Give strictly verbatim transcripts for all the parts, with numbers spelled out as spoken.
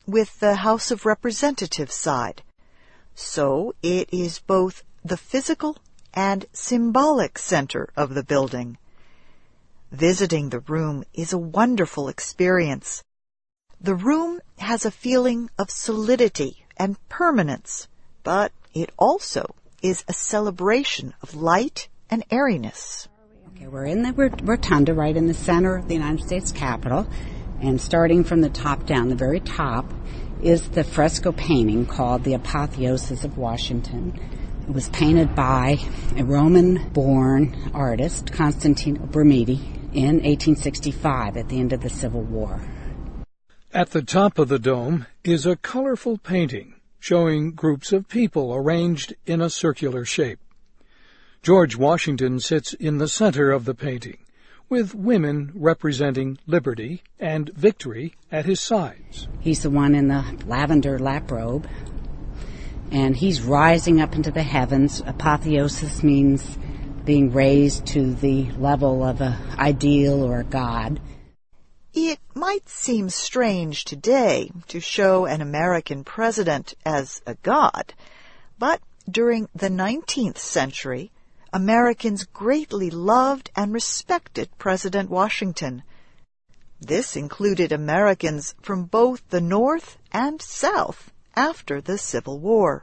with the House of Representatives side. So it is both the physical and symbolic center of the building. Visiting the room is a wonderful experience. The room has a feeling of solidity and permanence, but it also is a celebration of light and airiness. Okay, we're in the rotunda right in the center of the United States Capitol, and starting from the top down, the very top, is the fresco painting called The Apotheosis of Washington. It was painted by a Roman-born artist, Constantino Brumidi, in eighteen sixty-five at the end of the Civil War. At the top of the dome is a colorful painting showing groups of people arranged in a circular shape. George Washington sits in the center of the painting, with women representing liberty and victory at his sides. He's the one in the lavender lap robe, and he's rising up into the heavens. Apotheosis means being raised to the level of an ideal or a god. It might seem strange today to show an American president as a god, but during the nineteenth century, Americans greatly loved and respected President Washington. This included Americans from both the North and South after the Civil War.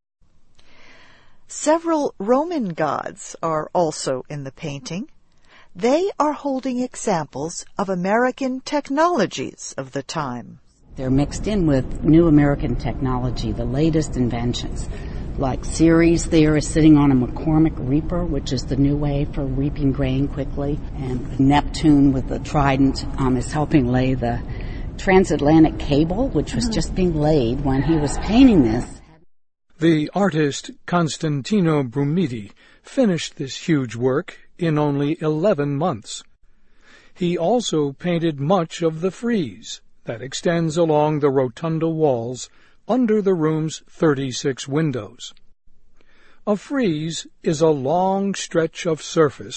Several Roman gods are also in the painting. They are holding examples of American technologies of the time. They're mixed in with new American technology, the latest inventions. Like Ceres there is sitting on a McCormick reaper, which is the new way for reaping grain quickly. And Neptune with the trident um, is helping lay the transatlantic cable, which was just being laid when he was painting this. The artist Constantino Brumidi finished this huge work in only eleven months. He also painted much of the frieze that extends along the rotunda walls under the room's thirty-six windows. A frieze is a long stretch of surface